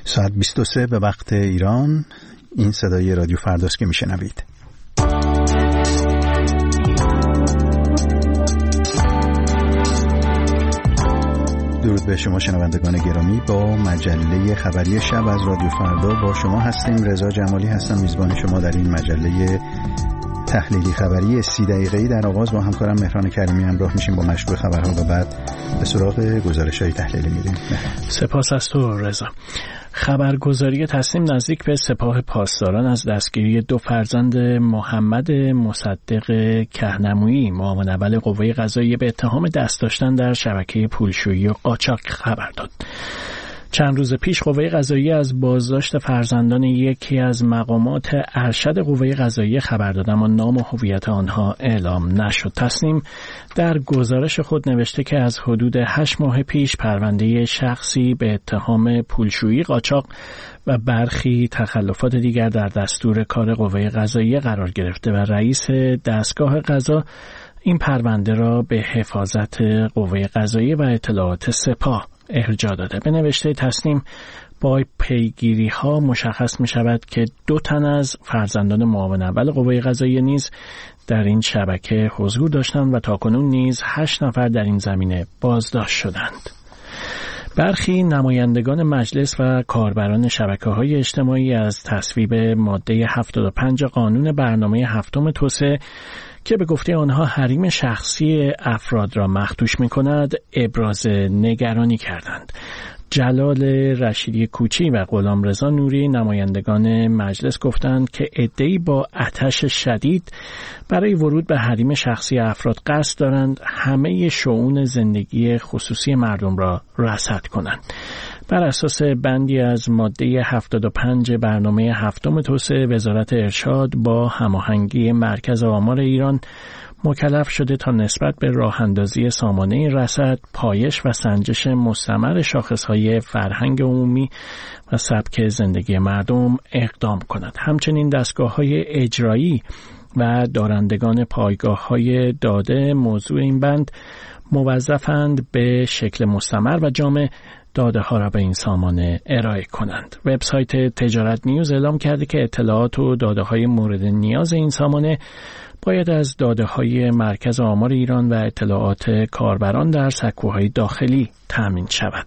ساعت 23 به وقت ایران. این صدای رادیو فرداست که میشنوید. درود به شما شنوندگان گرامی. با مجله خبری شب از رادیو فردا با شما هستیم. رضا جمالی هستم، میزبان شما در این مجله تحلیلی خبری 30 دقیقه‌ای. در آغاز با همکارم مهران کریمی همراه میشیم با مشروع خبرها و بعد به سراغ گزارش‌های تحلیلی میریم. سپاس از تو رضا. خبرگزاری تصنیم نزدیک به سپاه پاسداران از دستگیری 2 فرزند محمد مصدق کهنمویی معاون اول قوه قضاییه به اتهام دست داشتن در شبکه پولشویی و قاچاق خبر داد. چند روز پیش قوه قضاییه از بازداشت فرزندان یکی از مقامات ارشد قوه قضاییه خبر داد، اما نام و هویت آنها اعلام نشد. تصنیم در گزارش خود نوشته که از حدود 8 ماه پیش پرونده شخصی به اتهام پولشویی، قاچاق و برخی تخلفات دیگر در دستور کار قوه قضاییه قرار گرفته و رئیس دستگاه قضا این پرونده را به حفاظت قوه قضاییه و اطلاعات سپاه ارجاع داده. به نوشته تصنیم با پیگیری ها مشخص می شود که 2 تن از فرزندان معاون اول قوه قضاییه نیز در این شبکه حضور داشتند و تاکنون نیز 8 نفر در این زمینه بازداشت شدند. برخی نمایندگان مجلس و کاربران شبکه‌های اجتماعی از تصویب ماده 75 قانون برنامه هفتم توسعه که به گفته آنها حریم شخصی افراد را مخدوش می‌کند ابراز نگرانی کردند. جلال رشیدی کوچی و غلامرضا نوری نمایندگان مجلس گفتند که عده‌ای با آتش شدید برای ورود به حریم شخصی افراد قصد دارند همه شؤون زندگی خصوصی مردم را رصد کنند. بر اساس بندی از ماده 75 برنامه هفتم توسعه، وزارت ارشاد با هماهنگی مرکز آمار ایران مکلف شده تا نسبت به راه اندازی سامانه رصد، پایش و سنجش مستمر شاخصهای فرهنگ عمومی و سبک زندگی مردم اقدام کند. همچنین دستگاه‌های اجرایی و دارندگان پایگاه‌های داده موضوع این بند موظفند به شکل مستمر و جامع داده ها را به این سامانه ارائه کنند. وبسایت تجارت نیوز اعلام کرده که اطلاعات و داده های مورد نیاز این سامانه باید از داده های مرکز آمار ایران و اطلاعات کاربران در سکوهای داخلی تامین شود.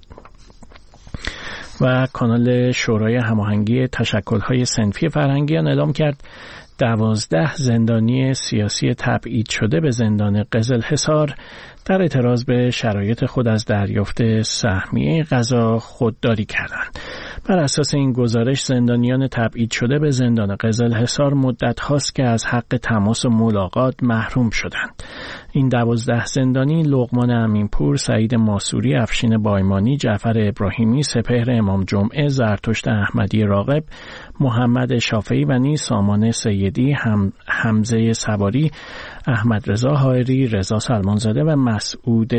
و کانال شورای هماهنگی تشکل‌های صنفی فرهنگیان اعلام کرد 12 زندانی سیاسی تبعید شده به زندان قزلحصار در اعتراض به شرایط خود از دریافت سهمیه غذا خودداری کردند. بر اساس این گزارش زندانیان تبعید شده به زندان قزلحصار مدت هاست که از حق تماس و ملاقات محروم شدند. این 12 زندانی لقمان امینپور، سعید ماسوری، افشین بایمانی، جعفر ابراهیمی، سپهر امام جمعه، زرتشت احمدی راغب، محمد شافعی و نیز سامان سیدی، حمزه سواری، احمد رضا حائری، رضا سلمانزاده و مسعود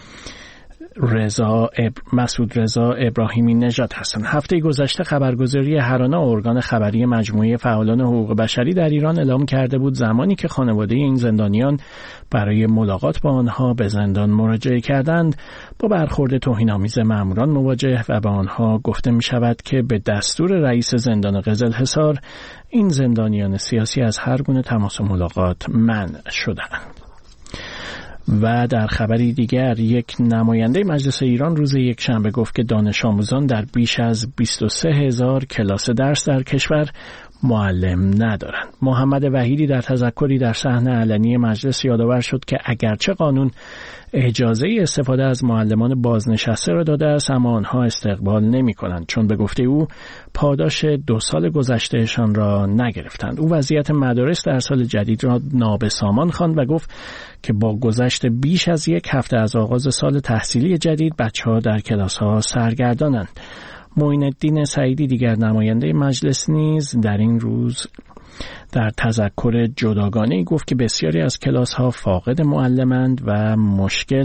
رضا ابراهیمی نژاد هستند. هفته گذشته خبرگزاری هرانا، ارگان خبری مجموعه فعالان حقوق بشری در ایران، اعلام کرده بود زمانی که خانواده این زندانیان برای ملاقات با آنها به زندان مراجعه کردند با برخورد توهین‌آمیز ماموران مواجه و به آنها گفته می شود که به دستور رئیس زندان قزلحصار این زندانیان سیاسی از هر گونه تماس و ملاقات منع شدند. و در خبری دیگر، یک نماینده مجلس ایران روز یکشنبه گفت که دانش آموزان در بیش از 23,000 کلاس درس در کشور معلم ندارند. محمد وحیدی در تذکری در صحن علنی مجلس یادآور شد که اگرچه قانون اجازه استفاده از معلمان بازنشسته را داده است، اما آنها استقبال نمی کنند، چون به گفته او پاداش 2 سال گذشتهشان را نگرفتند. او وضعیت مدارس در سال جدید را نابسامان خواند و گفت که با گذشت بیش از 1 هفته از آغاز سال تحصیلی جدید بچه‌ها در کلاس‌ها سرگردانند. معین الدین سعیدی دیگر نماینده مجلس نیز در این روز در تذکر جداگانه‌ای گفت که بسیاری از کلاس‌ها فاقد معلمند و مشکل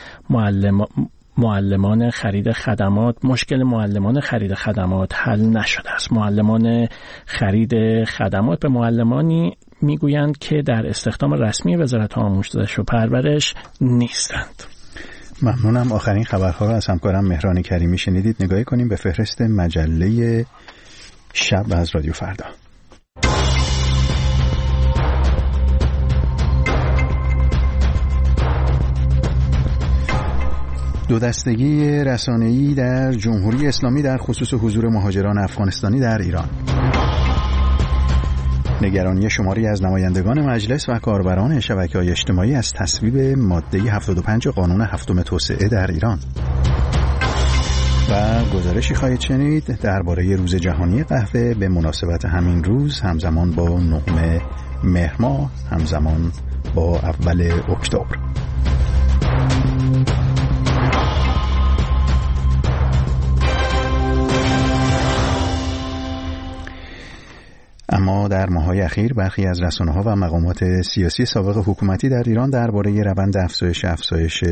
معلمان خرید خدمات حل نشده است. معلمان خرید خدمات به معلمانی میگویند که در استخدام رسمی وزارت آموزش و پرورش نیستند. ممنونم. آخرین خبرها رو از همکارم مهران کریمی شنیدید. نگاهی کنیم به فهرست مجله شب از رادیو فردا. دو دستگی رسانه‌ای در جمهوری اسلامی در خصوص حضور مهاجران افغانستانی در ایران. نگرانی شماری از نمایندگان مجلس و کاربران شبکه‌های اجتماعی از تصویب ماده 75 قانون هفتم توسعه در ایران. و گزارشی خواهید شنید درباره روز جهانی قهوه به مناسبت همین روز همزمان با 9 مهر ماه، همزمان با اول اکتبر. اما در ماه‌های اخیر برخی از رسانه‌ها و مقامات سیاسی سابق حکومتی در ایران درباره روند افزایش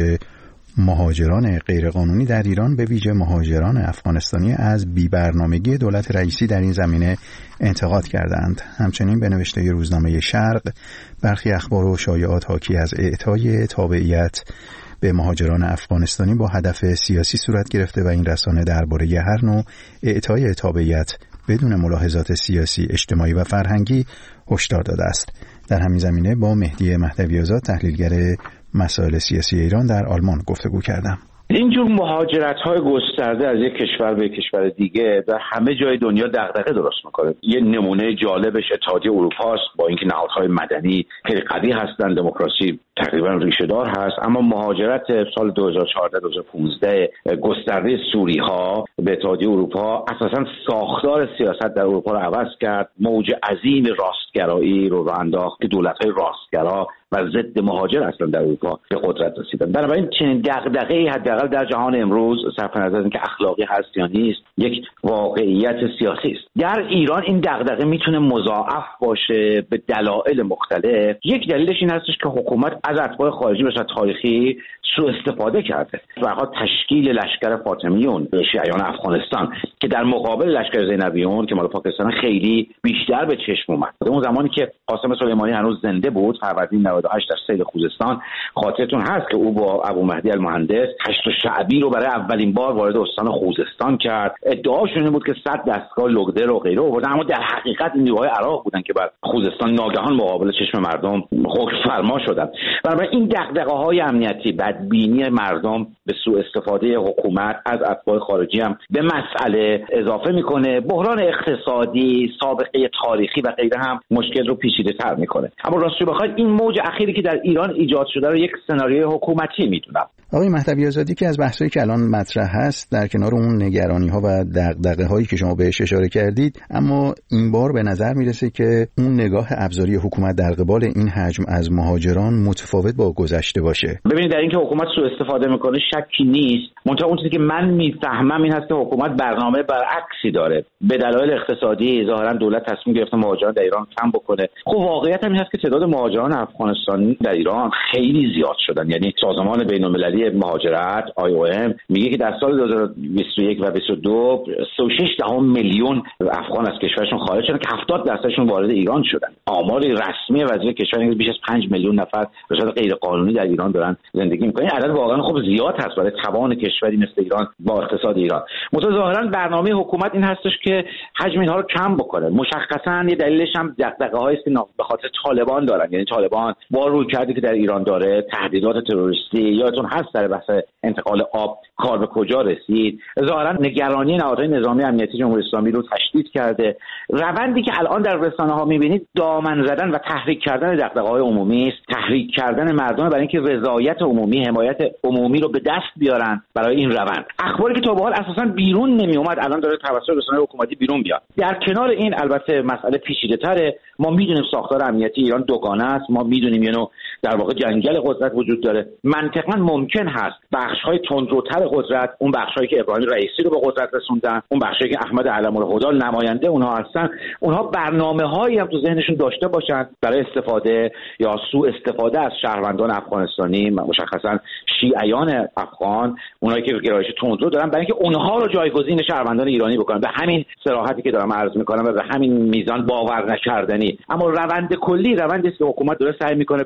مهاجران غیرقانونی در ایران به ویژه مهاجران افغانستانی از بی‌برنامگی دولت رئیسی در این زمینه انتقاد کردند. همچنین به نوشته روزنامه شرق برخی اخبار و شایعات حاکی از اعطای تابعیت به مهاجران افغانستانی با هدف سیاسی صورت گرفته و این رسانه درباره هر نوع اعطای تابعیت بدون ملاحظات سیاسی، اجتماعی و فرهنگی هشدار داده است. در همین زمینه با مهدی مهدوی‌آزاد تحلیلگر مسائل سیاسی ایران در آلمان گفتگو کردم. اینجور مهاجرت‌های گسترده از یک کشور به کشور دیگه در همه جای دنیا دغدغه درست می‌کنه. یه نمونه جالبش اتحادیه اروپا است، با اینکه نهادهای مدنی خیلی قوی هستند، دموکراسی تقریبا ریشه‌دار هست، اما مهاجرت سال 2014-2015 گسترده سوری‌ها به اتحادیه اروپا اساساً ساختار سیاست در اروپا رو عوض کرد. موج عظیم راستگرایی رو انداخت که دولت‌های راستگرا و ضد مهاجر اصلا در اروپا به قدرت رسیدن. بنابراین چنین دغدغه‌ای حداقل در جهان امروز صرف نظر از اینکه اخلاقی هست یا نیست یک واقعیت سیاسی است. در ایران این دغدغه میتونه مضاعف باشه به دلایل مختلف. یک دلیلش این هستش که حکومت از اتباع خارجی به صورت تاریخی سوء استفاده کرده. برها تشکیل لشکر فاطمیون شیعیان افغانستان که در مقابل لشکر زینبیون که مال پاکستان خیلی بیشتر به چشم اومد. اون زمانی که قاسم سلیمانی هنوز زنده بود، فروردین 98 در سیل خوزستان، خاطرتون هست که او با ابو مهدی المهندس هشت شعبی رو برای اولین بار وارد استان خوزستان کرد. ادعاشون این بود که 100 دستگاه لوگدر و غیره آوردن، اما در حقیقت این نیروهای عراق بودن که بر خوزستان ناگهان مقابل چشم مردم حکم فرما شدن. بنابراین این دغدغه‌های امنیتی، بدبینی مردم به سوء استفاده حکومت از اتباع خارجی هم به مسئله اضافه میکنه. بحران اقتصادی، سابقه تاریخی و غیره هم مشکل رو پیچیده‌تر میکنه. اما راستش بخواید این موج اخیری که در ایران ایجاد شده رو یک سناریوی حکومتی میدونم. آقای مهدوی‌آزادی، که از بحثایی که الان مطرح هست در کنار اون نگرانی‌ها و دغدغه‌هایی که شما بهش اشاره کردید، اما این بار به نظر میرسه که اون نگاه ابزاری حکومت در قبال این حجم از مهاجران متفاوت با گذشته باشه. ببینید، در اینکه حکومت سوء استفاده میکنه شکی نیست، منتها اون چیزی که من میفهمم این هست که حکومت برنامه برعکسی داره. به دلایل اقتصادی ظاهرا دولت تصمیم گرفته مهاجران در ایران کم بکنه. خب واقعیت هم این هست که تعداد مهاجران افغانستانی در ایران خیلی زیاد شدن. یعنی سازمان بین‌المللی مهاجرت IOM میگه که در سال 2021 و 2022 36 میلیون افغان از کشورشون خارج شدن که 70% وارد ایران شدن. آمار رسمی وزیر کشور بیش از 5 میلیون نفر به صورت غیر قانونی در ایران دارن زندگی میکنن. این عدد واقعا خب زیاد هست برای توان کشوری مثل ایران با اقتصاد ایران. ظاهرا برنامه حکومت این هستش که حجم اینها رو کم بکنه. مشخصا یه دلیلش هم دغدغه‌هایی است که به خاطر طالبان دارن. یعنی طالبان با رویکردی که در ایران داره، تهدیدات تروریستی، یادتون هست در بحث انتقال آب کار به کجا رسید، ظاهرا نگرانی نهادهای نظامی امنیتی جمهوری اسلامی رو تشدید کرده. روندی که الان در رسانه‌ها می‌بینید دامن زدن و تحریک کردن دغدغه‌های عمومی است، تحریک کردن مردم برای اینکه رضایت عمومی، حمایت عمومی رو به دست بیارن برای این روند. اخباری که تا به حال اساساً بیرون نمی‌اومد الان داره توسط رسانه‌های حکومتی بیرون بیاد. در کنار این البته مسئله پیچیده‌تره. ما می‌دونیم ساختار امنیتی ایران دوگانه است. ما می‌دونیم یه نوع در واقع جنگل قدرت وجود داره. منطقاً ممکن هست بخش‌های تندروتر قدرت، اون بخش‌هایی که ابراهیم رئیسی رو به قدرت رسوندن، اون بخشایی که احمد علم‌الهدی نماینده اونها هستن، اونها برنامه‌هایی هم تو ذهنشون داشته باشن برای استفاده یا سوء استفاده از شهروندان افغانستانی، مشخصاً شیعیان افغان، اونایی که گرایش تندرو دارن، برای اینکه اونها رو جایگزین شهروندان ایرانی بکنن. به همین صراحتی که دارم عرض می‌کنم و به همین میزان باور نکردنی. اما روند کلی روندی است که حکومت داره سعی می‌کنه به دغدغه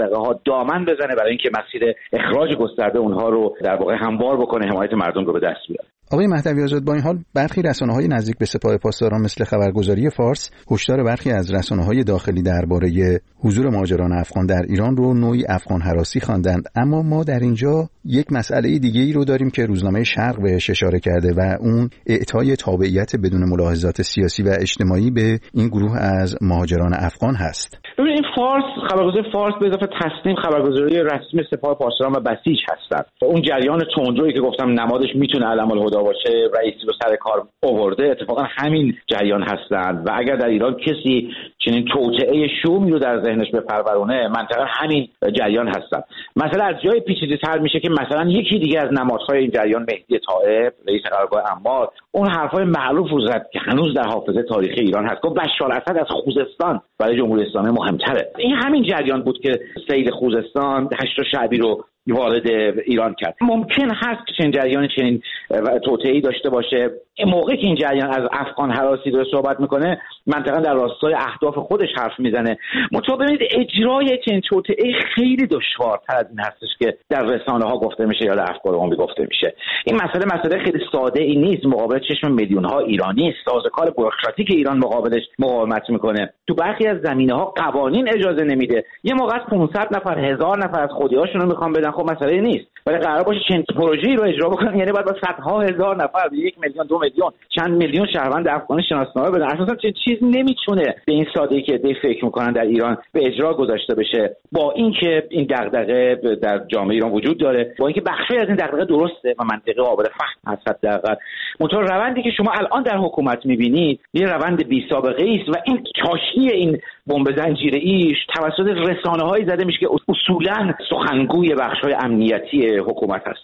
منطقه‌ها دامن بزنه برای اینکه مسیر اخراج گسترده اونها رو در واقع هموار بکنه، حمایت مردم رو به دست بیاره. آقای مهدوی آزاد، با این حال برخی رسانه‌های نزدیک به سپاه پاسداران مثل خبرگزاری فارس هشدار برخی از رسانه‌های داخلی درباره حضور مهاجران افغان در ایران رو نوعی افغان هراسی خواندند. اما ما در اینجا یک مسئله دیگه‌ای رو داریم که روزنامه شرق بهش اشاره کرده و اون اعطای تابعیت بدون ملاحظات سیاسی و اجتماعی به این گروه از مهاجران افغان هست. ببینید فارس، خبرگزاری فارس به اضافه تصنیم خبرگزاری رسمی سپاه پاسداران و بسیج هستند. اون جریان تندرویی که گفتم نمادش میتونه علم الهدی باشه، رئیسی رو سر کار آورده، اتفاقا همین جریان هستند و اگر در ایران کسی چنین توطئه شومی رو در ذهنش بپرورونه، منطقه همین جریان هستند. مثلا از جای پیچیده‌تر میشه که مثلا یکی دیگه از نمادهای این جریان مهدی طائب، رئیس قرارگاه عمار، اون حرفای معروف رو زد که هنوز در حافظه تاریخی ایران هست. گفت بشار اسد از خوزستان برای جمهوری اسلامی مهمتره. این همین جریان بود که سید خوزستان 8 شعبی رو وارد ایران کرد. ممکن هست که چنین جریان چنین توطئه‌ای داشته باشه. این موقعی که این جریان از افغان هراسی داره صحبت میکنه، منطقا در راستای اهداف خودش حرف میزنه. ببینید اجرای چنین توطئه‌ای خیلی دشوارتر از این هستش که در رسانه‌ها گفته میشه یا در افکار عمومی گفته میشه. این مسئله خیلی ساده ای نیست. مقابل چشم میلیون‌ها ایرانی، سازوکار بوروکراتیک ایران مقابلش مقاومت میکنه. تو برخی از زمینه‌ها قوانین اجازه نمیده. یه موقع از 500 نفر 1000 نفر از خودیاشون رو میخوان بدن، خب مسئله نیست. ولی قرار باشه چنین پروژه‌ای رو اجرا بکنن، یعنی باید با صدها هزار نفر، 1 میلیون 2 میلیون چند میلیون شهروند افغانی شناسنامه بدن. اساسا چه چیز نمیتونه به این سادگی که دی فکر میکنن در ایران به اجرا گذاشته بشه. با اینکه این دغدغه در جامعه ایران وجود داره، با اینکه بخشی از این دغدغه درسته و منطقی قابل فهم هست، حداقل منتها روندی که شما الان در حکومت میبینید یه روند بی سابقه است و این چاشنی این بمب زنجیره‌ای توسط رسانه‌های زده میشه که اصولاً سخنگوی بخش‌های امنیتی حکومت هست.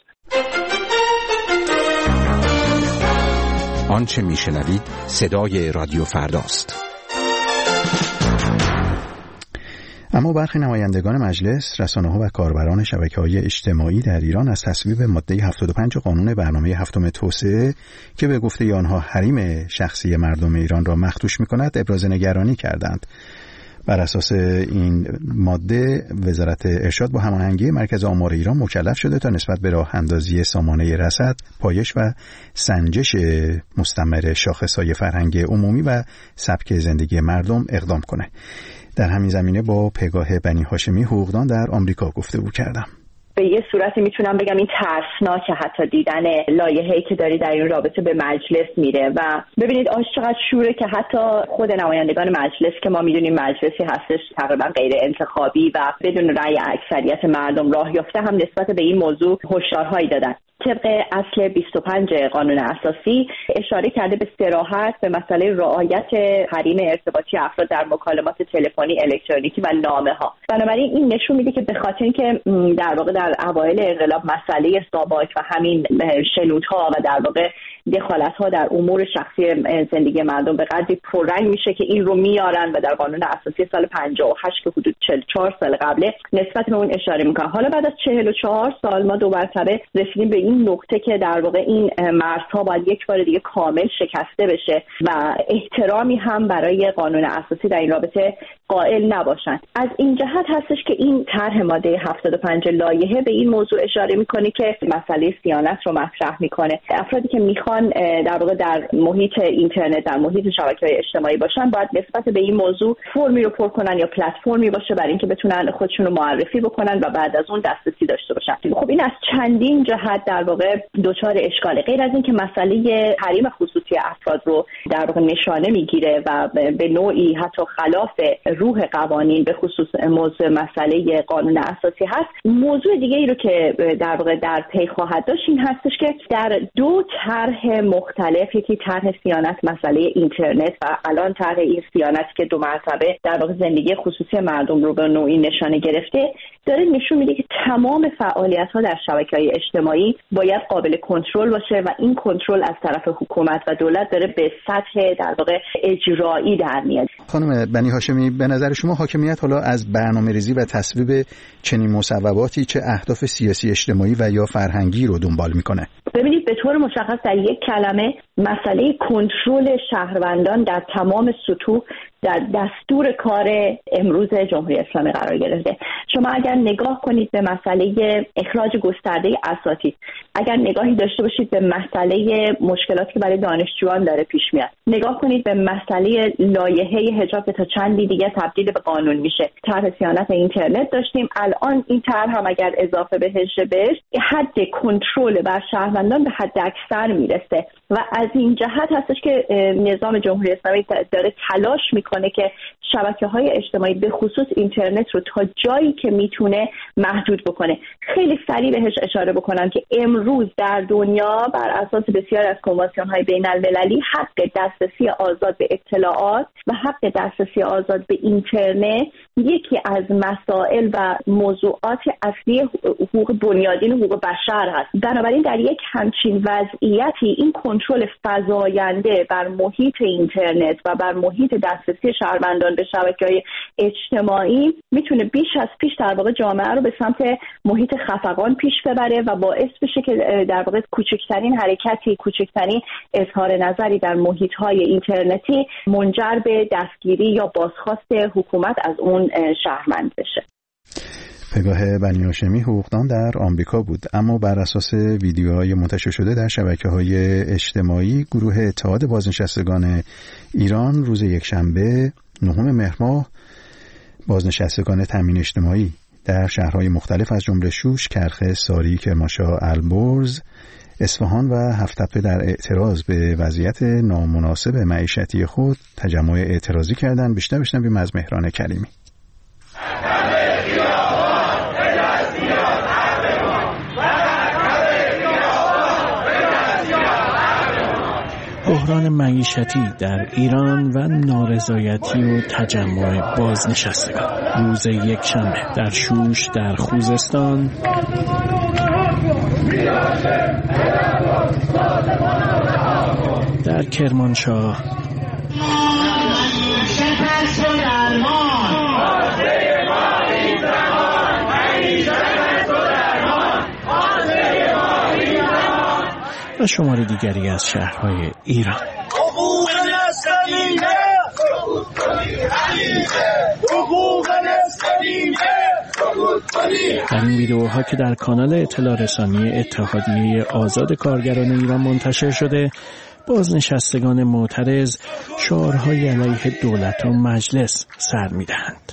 آنچه میشنوید صدای رادیو فرداست. اما برخی نمایندگان مجلس، رسانه‌ها و کاربران شبکه‌های اجتماعی در ایران از تصویب ماده 75 قانون برنامه هفتم توسعه که به گفته آنها حریم شخصی مردم ایران را مخدوش می‌کند، ابراز نگرانی کردند. بر اساس این ماده وزارت ارشاد با هماهنگی مرکز آمار ایران مکلف شده تا نسبت به راه اندازی سامانه رصد، پایش و سنجش مستمر شاخص‌های فرهنگ عمومی و سبک زندگی مردم اقدام کنه. در همین زمینه با پگاه بنی هاشمی حقوقدان در آمریکا گفتگو کردم. به یه صورتی میتونم بگم این ترسناکه حتی دیدن لایحه‌ای که داری در این رابطه به مجلس میره و ببینید چقدر شوره که حتی خود نمایندگان مجلس که ما میدونیم مجلسی هستش تقریبا غیر انتخابی و بدون رأی اکثریت مردم راه یافته هم نسبت به این موضوع هشدارهایی دادن. طبق اصل 25 قانون اساسی اشاره کرده به صراحت به مسئله رعایت حریم ارتباطی افراد در مکالمات تلفنی، الکترونیکی و نامه‌ها. بنابراین این نشون میده که به خاطر اینکه در واقع در اوایل انقلاب مسئله ساباک و همین شنودها و در واقع دخالت‌ها در امور شخصی زندگی مردم به قدری پررنگ میشه که این رو میارن و در قانون اساسی سال 58 که حدود 44 سال قبله نسبت به اون اشاره میکنن. حالا بعد از 44 سال ما دو مرتبه رسیدیم به این نقطه که در واقع این مرزها باید یک بار دیگه کامل شکسته بشه و احترامی هم برای قانون اساسی در این رابطه قائل نباشن. از این جهت هستش که این طرح ماده 75 لایحه به این موضوع اشاره میکنه که مسئله صیانت رو مطرح میکنه. افرادی که میخوان در واقع در محیط اینترنت، در محیط شبکه‌های اجتماعی باشن، باید نسبت به این موضوع فرمی رو پر کنن یا پلتفرمی باشه برای اینکه بتونن خودشون رو معرفی بکنن و بعد از اون دسترسی داشته باشن. خب این از چندین جهت در واقع دچار اشکاله. غیر از این که مسئله حریم خصوصی افراد رو در واقع نشانه میگیره و به نوعی حتی خلاف روح قوانین به خصوص موضوع مسئله قانون اساسی هست. موضوع دیگه ای رو که در واقع در پی خواهد داشت این هستش که در دو طرح مختلف، یکی طرح صیانت مسئله اینترنت و الان طرح این صیانت که دو مرتبه در واقع زندگی خصوصی مردم رو به نوعی نشانه گرفته، داره نشون میده که تمام فعالیت‌ها در شبکه‌های اجتماعی باید قابل کنترل باشه و این کنترل از طرف حکومت و دولت داره به سطح در واقع اجرایی در میاد. خانم بنی هاشمی، به نظر شما حاکمیت حالا از برنامه‌ریزی و تصویب چنین مصوباتی چه اهداف سیاسی، اجتماعی و یا فرهنگی رو دنبال میکنه؟ ببینید به طور مشخص در یک کلمه مسئله کنترل شهروندان در تمام سطوح در دستور کار امروز جمهوری اسلامی قرار گرفته. شما اگر نگاه کنید به مسئله اخراج گسترده اساتید، اگر نگاهی داشته باشید به مسئله مشکلاتی که برای دانشجویان داره پیش میاد، نگاه کنید به مسئله لایحه حجاب که تا چندی دیگه تبدیل به قانون میشه، طرح صیانت اینترنت داشتیم، الان این طرح هم اگر اضافه بهش حد کنترل بر شهروندان به حد اکثر میرسه و از این جهت هستش که نظام جمهوری اسلامی داره تلاش میکنه که شبکه‌های اجتماعی به خصوص اینترنت رو تا جایی که میتونه محدود بکنه. خیلی سریع بهش اشاره بکنم که امروز در دنیا بر اساس بسیاری از کنوانسیون‌های بین‌المللی حق دسترسی آزاد به اطلاعات و حق دسترسی آزاد به اینترنت یکی از مسائل و موضوعات اصلی حقوق بنیادین حقوق بشر هست. بنابراین در یک همچین وضعیتی این کنترل فزاینده بر محیط اینترنت و بر محیط دسترسی شهروندان به شبکه‌های اجتماعی میتونه بیش از پیش در واقع جامعه رو به سمت محیط خفقان پیش ببره و باعث بشه که در واقع کوچکترین حرکتی، کوچکترین اظهار نظری در محیط‌های اینترنتی منجر به دستگیری یا بازخواست حکومت از اون شهروند بشه. پگاه بنی هاشمی حقوقدان در آمریکا بود، اما بر اساس ویدیوهای منتشر شده در شبکه‌های اجتماعی گروه اتحاد بازنشستگان ایران روز یکشنبه 9 مهر ماه بازنشستگان تامین اجتماعی در شهرهای مختلف از جمله شوش، کرخ، ساری، کرمانشاه، البرز، اصفهان و هفت‌تپه در اعتراض به وضعیت نامناسب معیشتی خود تجمع اعتراضی کردند. بیشتر بشنویم از مهران کریمی. بحران معیشتی در ایران و نارضایتی و تجمع بازنشستگان روز یکشنبه در شوش، در خوزستان، در کرمانشاه، و شمار دیگری از شهرهای ایران. در این ویدیوها که در کانال اطلاع رسانی اتحادیه آزاد کارگران ایران منتشر شده، بازنشستگان معترض شعارهای علیه دولت و مجلس سر می‌دهند.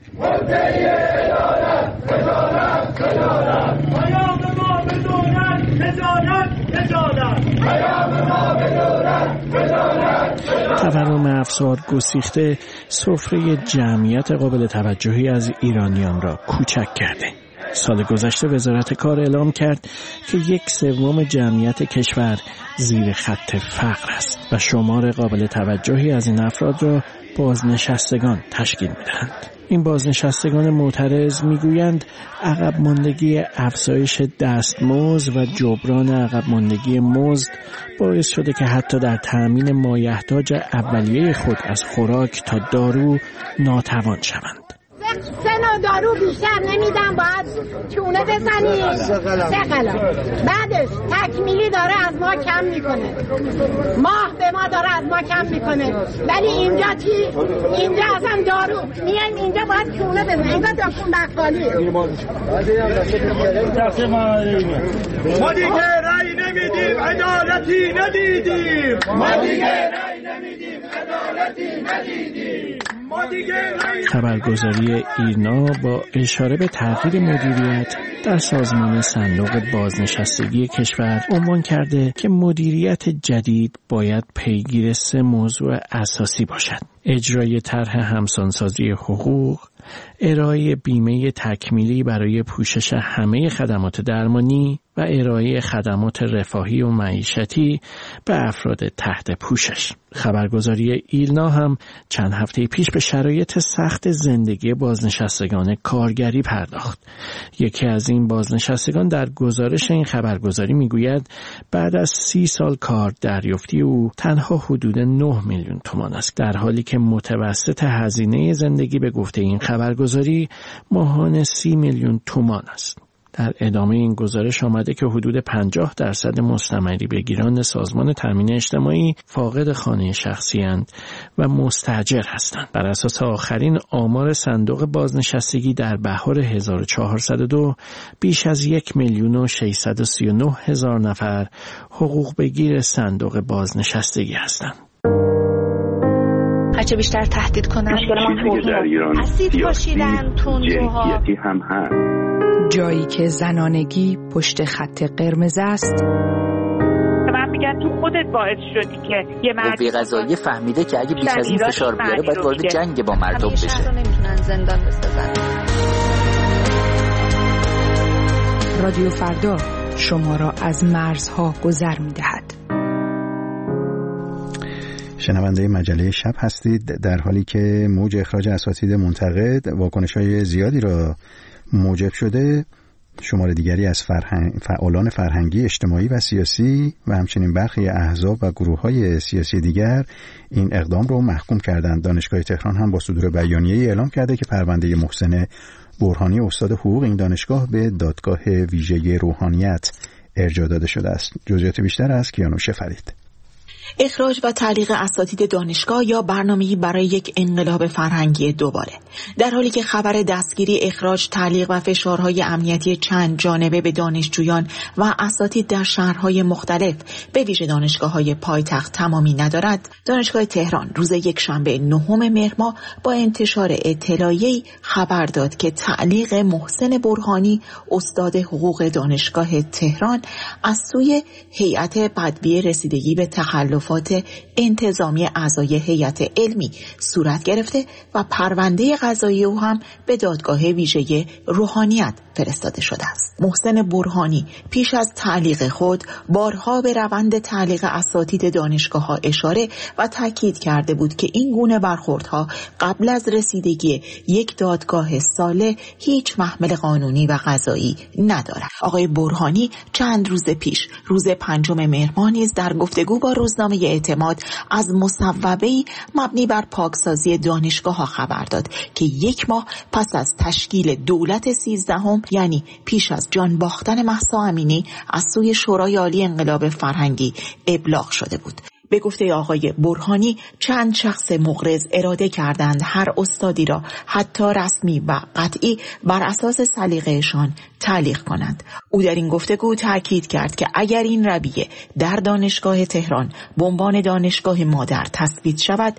تورم افزار گسیخته سفره جمعیت قابل توجهی از ایرانیان را کوچک کرده. سال گذشته وزارت کار اعلام کرد که 1/3 جمعیت کشور زیر خط فقر است و شمار قابل توجهی از این افراد را بازنشستگان تشکیل می‌دهند. این بازنشستگان معترض میگویند عقب ماندگی افزایش دستمزد و جبران عقب ماندگی مزد باعث شده که حتی در تأمین مایحتاج اولیه خود از خوراک تا دارو ناتوان شوند. 3 نوع دارو بیشتر نمیدن، باید چونه بزنی 3 قلم. بعدش تکمیلی داره از ما کم میکنه، ماه به ما داره از ما کم میکنه، ولی اینجا چی؟ اینجا اصلا دارو میایم اینجا باید چونه بزنی، اینجا دکون بقالی. ما دیگه رأی نمیدیم، عدالتی ندیدیم. ما دیگه رأی نمیدیم، عدالتی ندیدیم. خبرگزاری ایرنا با اشاره به تغییر مدیریت در سازمان صندوق بازنشستگی کشور عنوان کرده که مدیریت جدید باید پیگیر 3 موضوع اساسی باشد: اجرای طرح همسانسازی حقوق، ارائه بیمه تکمیلی برای پوشش همه خدمات درمانی و ارائه خدمات رفاهی و معیشتی به افراد تحت پوشش. خبرگزاری ایلنا هم چند هفته پیش به شرایط سخت زندگی بازنشستگان کارگری پرداخت. یکی از این بازنشستگان در گزارش این خبرگزاری میگوید بعد از 30 سال کار دریافتی او تنها حدود 9 میلیون تومان است، در حالی که متوسط هزینه زندگی به گفته این خبرگزاری ماهانه 30 میلیون تومان است. در ادامه این گزارش آمده که حدود 50% مستمری بگیران سازمان تامین اجتماعی فاقد خانه شخصی اند و مستاجر هستند. بر اساس آخرین آمار صندوق بازنشستگی در بهار 1402 بیش از 1,639,000 نفر حقوق بگیر صندوق بازنشستگی هستند. هرچه بیشتر تهدید کنن اسید پاشیدن تندروها هم هست. جایی که زنانگی پشت خط قرمز است. من میگم تو خودت باعث شدی که یه قوه قضاییه فهمیده که اگه بیش از این فشار بیاره باید وارد جنگ با مردم بشه. نمیتونن زندان بسازن. رادیو فردا شما را از مرزها گذر میدهد. شنونده مجله شب هستید. در حالی که موج اخراج اساتید منتقد واکنش‌های زیادی را موجب شده، شمار دیگری از فعالان فرهنگی، اجتماعی و سیاسی و همچنین برخی احزاب و گروه‌های سیاسی دیگر این اقدام را محکوم کردند. دانشگاه تهران هم با صدور بیانیه‌ای اعلام کرده که پرونده محسن برهانی استاد حقوق این دانشگاه به دادگاه ویژه روحانیت ارجاع داده شده است. جزئیات بیشتر از کیانوش فرید. اخراج و تعلیق اساتید دانشگاه یا برنامه‌ای برای یک انقلاب فرهنگی دوباره. در حالی که خبر دستگیری، اخراج، تعلیق و فشارهای امنیتی چند جانبه به دانشجویان و اساتید در شهرهای مختلف به ویژه دانشگاه‌های پایتخت تمامی ندارد، دانشگاه تهران روز یکشنبه 9 مهر ماه با انتشار اطلاعیه‌ای خبر داد که تعلیق محسن برهانی استاد حقوق دانشگاه تهران از سوی هیئت بدوی رسیدگی به تخلفات انتظامی اعضای هیئت علمی صورت گرفته و پرونده قضایی او هم به دادگاه ویژه روحانیت فرستاده شده است. محسن برهانی پیش از تعلیق خود بارها به روند تعلیق اساتید دانشگاه‌ها اشاره و تاکید کرده بود که این گونه برخوردها قبل از رسیدگی یک دادگاه صالح هیچ محمل قانونی و قضایی ندارد. آقای برهانی چند روز پیش روز 5 مهر ماه نیز در گفتگو با روزنامه اعتماد از مصوبه‌ای مبنی بر پاکسازی دانشگاه‌ها خبر داد که 1 ماه پس از تشکیل دولت 13 یعنی پیش از جان باختن مهسا امینی از سوی شورای عالی انقلاب فرهنگی ابلاغ شده بود. به گفته آقای برهانی چند شخص مغرض اراده کردند هر استادی را حتی رسمی و قطعی بر اساس سلیقه‌شان تعلیق کنند. او در این گفتگو تاکید کرد که اگر این رویه در دانشگاه تهران به عنوان دانشگاه مادر تثبیت شود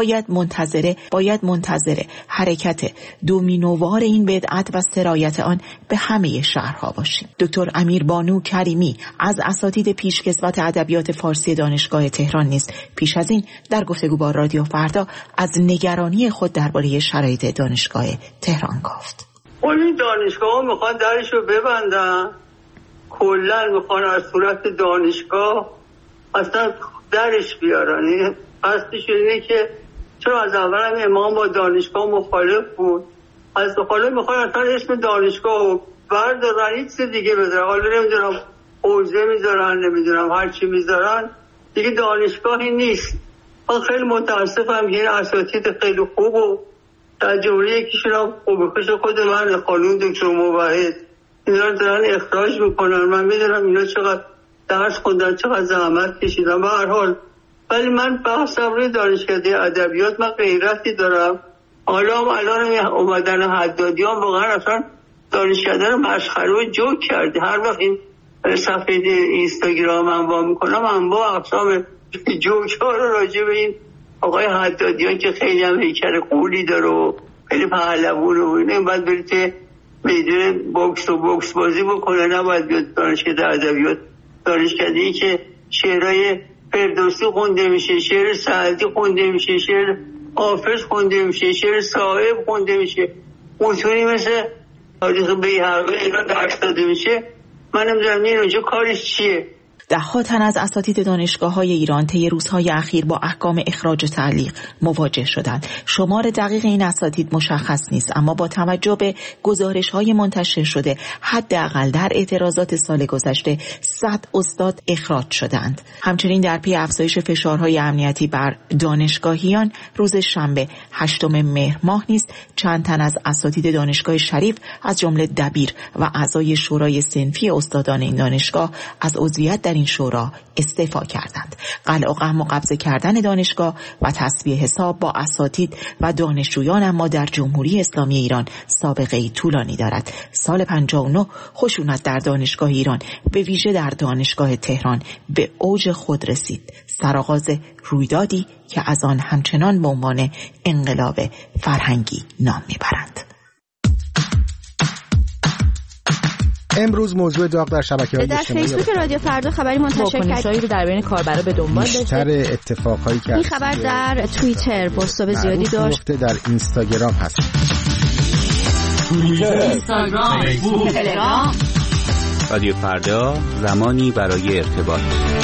باید منتظر حرکت دومینووار این بدعت و سرایت آن به همه شهرها باشیم. دکتر امیربانو کریمی از اساتید پیشکسوت ادبیات فارسی دانشگاه تهران نیز پیش از این در گفتگو با رادیو فردا از نگرانی خود درباره شرایط دانشگاه تهران گفت. این دانشگاه ها میخوان درش رو ببندن، کلن میخوان از صورت دانشگاه اصلا درش بیارن. قصدش اینه که چرا از اول هم امام با دانشگاه مخالف بود، از مخالف میخوان اصلا اسم دانشگاه رو بردارن، هیچ دیگه بذارن. حالا نمیدونم حوزه میذارن، نمیدونم هر چی میذارن، دیگه دانشگاهی نیست. من خیلی متاسفم که این اساتید خیلی خوب و در جمله یکیشون هم خوبخش خود من خانم دکتر موحد اینا رو دارن اخراج میکنن. من میدونم اینا چقدر درس خوندن، چقدر زحمت کشیدن به هر حال، ولی من بحثم روی دانشکده ادبیات من غیرتی دارم. حالا الان اومدن حدادیان واقعا اصلا دانشکده رو مسخره و جوک کرده. هر وقت این صفحه اینستاگرام من وا میکنم انواع اقسام جوک ها رو راجع به این آقای حدادیان که خیلی هم هیکل قولی داره و خیلی پهلوونه و اینه باید برید که میدون بوکس بازی بکنه، نباید بیاد دانشکده ادبیات. دانشکده‌ای که شعرهای فردوسی خونده میشه، شعر سعدی خونده میشه، شعر حافظ خونده میشه، شعر صاحب خونده میشه، متونی مثل تاریخ بیهقی اینا درس داده میشه. من نمیدونم این اونجا کارش چیه. ده‌ها تن از اساتید دانشگاه‌های ایران طی روزهای اخیر با احکام اخراج و تعلیق مواجه شدند. شمار دقیق این اساتید مشخص نیست، اما با توجه به گزارش‌های منتشر شده حداقل در اعتراضات سال گذشته 100 استاد اخراج شدند. همچنین در پی افزایش فشارهای امنیتی بر دانشگاهیان روز شنبه 8 مهر ماه نیز چند تن از اساتید دانشگاه شریف از جمله دبیر و اعضای شورای صنفی استادان این دانشگاه از عضویت در این شورا استعفا کردند. قلع و قهم و قبضه کردن دانشگاه و تسویه حساب با اساتید و دانشجویان اما در جمهوری اسلامی ایران سابقه طولانی دارد. سال 59 خشونت در دانشگاه ایران به ویژه در دانشگاه تهران به اوج خود رسید. سرآغاز رویدادی که از آن همچنان به عنوان انقلاب فرهنگی نام میبرند. امروز موضوع داغ در شبکه‌های اجتماعی در فیسبوک رادیو فردا خبری منتشر کرد رو در بین کاربرا به دنبال داشته. بیشتر اتفاقایی که این خبر در توییتر پست‌های زیادی داشت. در اینستاگرام هست. اینستاگرام، فیسبوک، تلگرام. رادیو فردا زمانی برای ارتباط.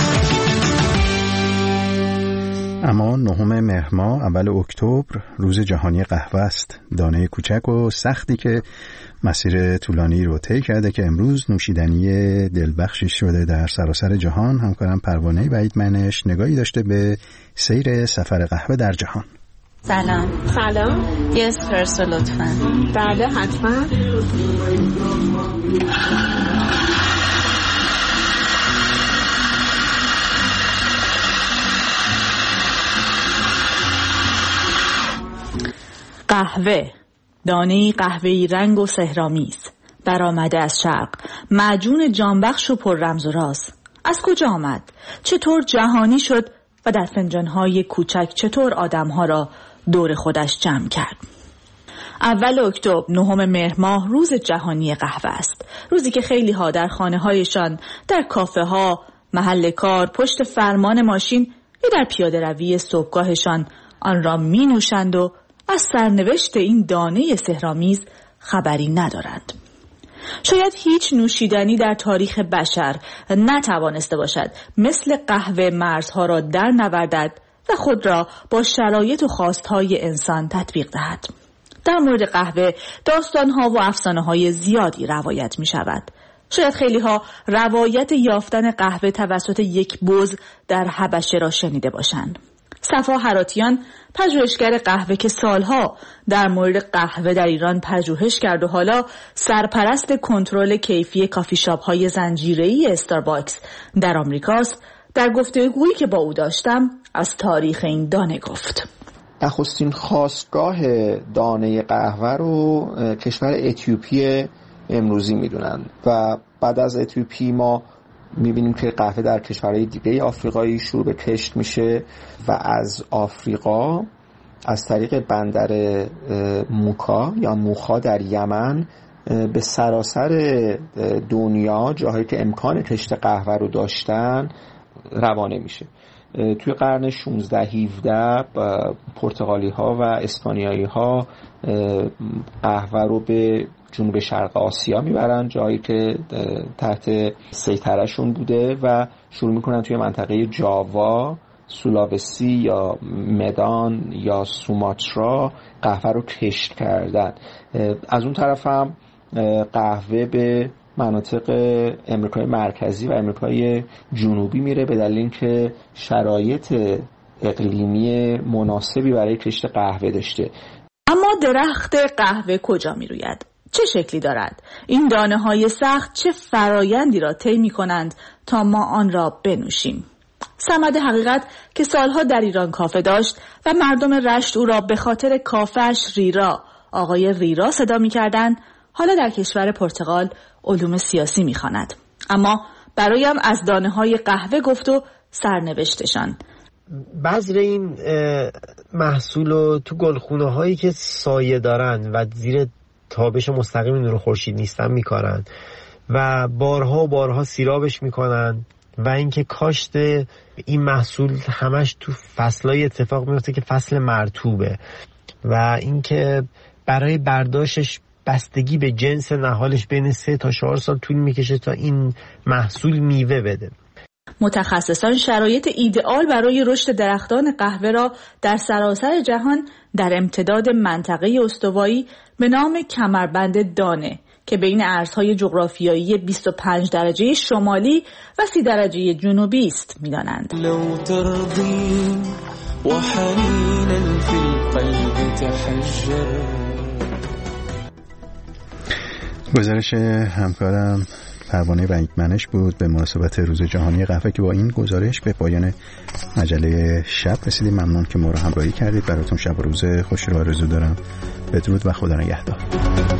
اما 9 مهر ماه اول اکتبر روز جهانی قهوه است. دانه کوچک و سختی که مسیر طولانی رو طی کرده که امروز نوشیدنی دلبخشی شده در سراسر جهان. همکارم پروانه وحیدمنش نگاهی داشته به سیر سفر قهوه در جهان. سلام. یه اسپرسو لطفاً. بله حتما. قهوه، دانه‌ای قهوه‌ای رنگ و سحرآمیز برآمده از شرق، معجون جانبخش و پر رمز و راز. از کجا آمد؟ چطور جهانی شد و در فنجان‌های کوچک چطور آدم‌ها را دور خودش جمع کرد؟ اول اکتبر 9 مهر ماه روز جهانی قهوه است. روزی که خیلی‌ها در خانه‌هایشان، در کافه‌ها، محل کار، پشت فرمان ماشین یا در پیاده‌روی صبحگاهشان آن را می‌نوشند و از سرنوشت این دانه سحرآمیز خبری ندارند. شاید هیچ نوشیدنی در تاریخ بشر نتوانسته باشد مثل قهوه مرزها را در نوردد و خود را با شرایط و خواستهای انسان تطبیق دهد. در مورد قهوه داستانها و افسانه‌های زیادی روایت می شود. شاید خیلی‌ها روایت یافتن قهوه توسط یک بز در حبشه را شنیده باشند. صفا هراتیان، پژوهشگر قهوه که سالها در مورد قهوه در ایران پژوهش کرد و حالا سرپرست کنترل کیفی کافی شاپ های زنجیره‌ای استارباکس در آمریکاست، در گفتگویی که با او داشتم از تاریخ این دانه گفت. نخستین خاستگاه دانه قهوه رو کشور اتیوپی امروزی میدونن و بعد از اتیوپی ما میبینیم که قهوه در کشورهای دیگه آفریقایی شروع به کشت میشه و از آفریقا از طریق بندر موکا یا موخا در یمن به سراسر دنیا، جاهایی که امکان کشت قهوه رو داشتن، روانه میشه. توی قرن 16-17 پرتغالی ها و اسپانیایی ها قهوه رو به جنوب شرق آسیا میبرن، جایی که تحت سیطرهشون بوده و شروع میکنن توی منطقه جاوا، سولاوسی یا مدان یا سوماترا قهوه رو کشت کردن. از اون طرف هم قهوه به مناطق امریکای مرکزی و امریکای جنوبی میره به دلیل اینکه شرایط اقلیمی مناسبی برای کشت قهوه داشته. اما درخت قهوه کجا میروید؟ چه شکلی دارد؟ این دانه های سخت چه فرایندی را طی می‌کنند تا ما آن را بنوشیم؟ صمد حقیقت که سالها در ایران کافه داشت و مردم رشت او را به خاطر کافه‌اش ریرا، آقای ریرا صدا می‌کردند، حالا در کشور پرتغال علوم سیاسی می‌خواند. اما برایم از دانه های قهوه گفت و سرنوشتشان. بذر این محصول رو تو گلخونه هایی که سایه دارن و زیر تابش مستقیم نور خورشید نیستن میکارن و بارها و بارها سیرابش میکنن و اینکه کاشت این محصول همش تو فصلای اتفاق میفته که فصل مرطوبه و اینکه برای برداشتش بستگی به جنس نهالش بین 3 تا 4 سال طول میکشه تا این محصول میوه بده. متخصصان شرایط ایدئال برای رشد درختان قهوه را در سراسر جهان در امتداد منطقه استوایی به نام کمربند دانه که بین ارزهای جغرافیایی 25 درجه شمالی و 30 درجه جنوبی است می‌دانند. گزارش همکارم پروانه وحیدمنش بود به مناسبت روز جهانی قهوه که با این گزارش به پایان مجله شب رسیدیم. ممنون که ما رو همراهی کردید. براتون شب و روز خوشی رو آرزو دارم. بدرود و خدا نگهدار.